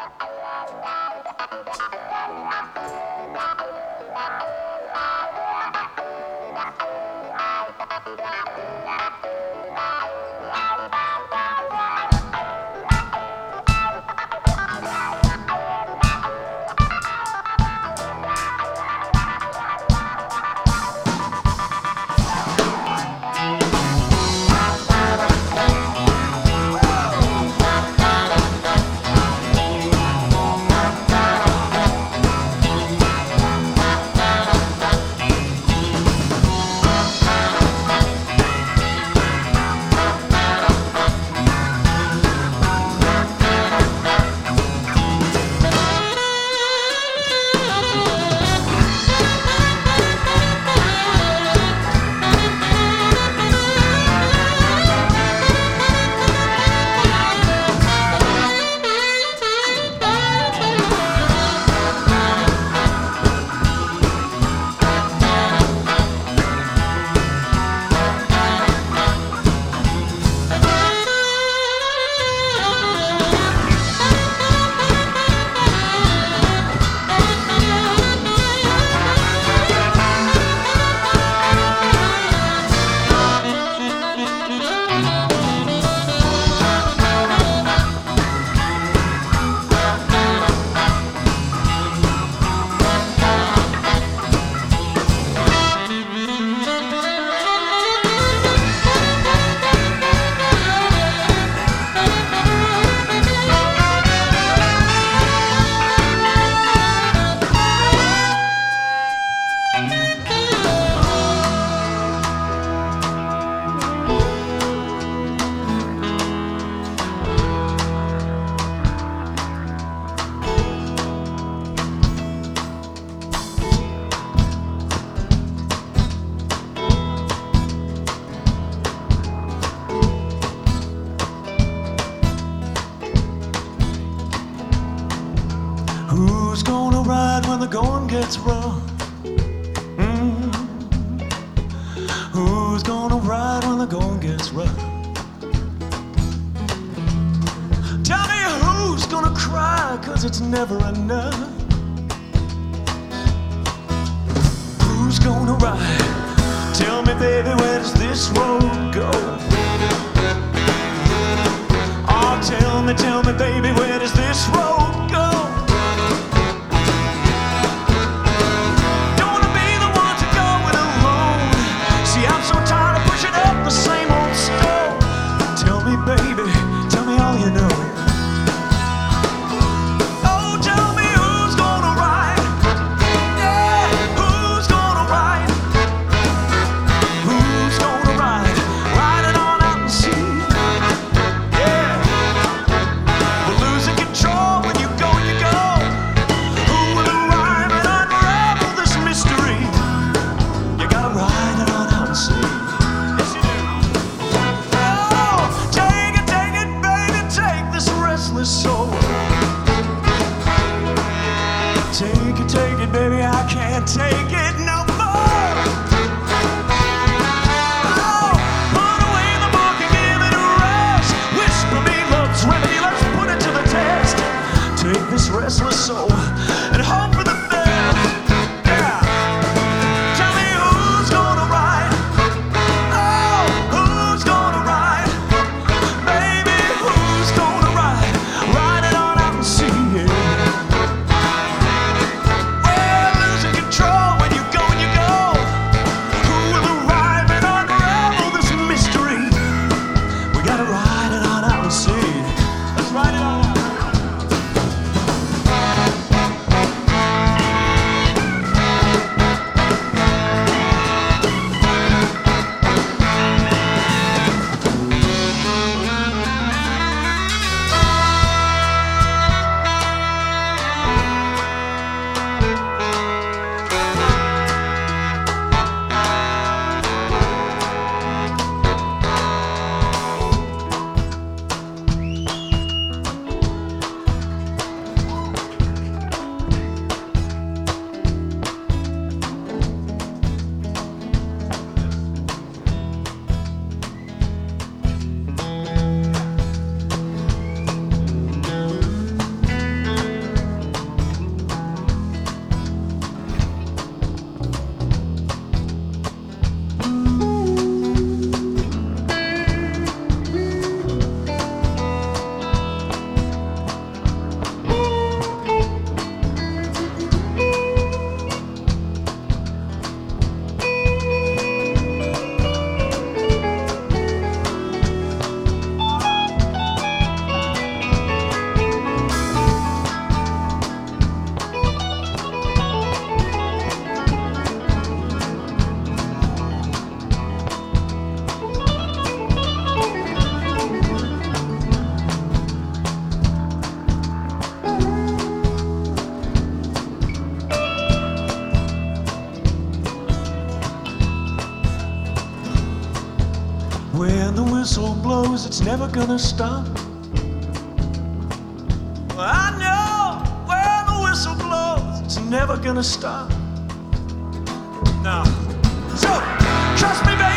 Who's gonna ride when the going gets rough? Who's gonna ride when the going gets rough? Tell me who's gonna cry, 'cause it's never enough. Who's gonna ride? Tell me, baby, where does this road go? Oh, tell me, baby, where does this road go? Take it, baby, I can't take it no more. Oh, put away the book and give it a rest. Whisper me love's remedy, let's put it to the test. Take this restless soul and hope for the best. Yeah. Tell me who's gonna ride? Oh, who's gonna ride? Baby, who's gonna ride? Ride it on out and see it. When you blows, it's never gonna stop. Well, I know when the whistle blows, it's never gonna stop. No. So, trust me, baby.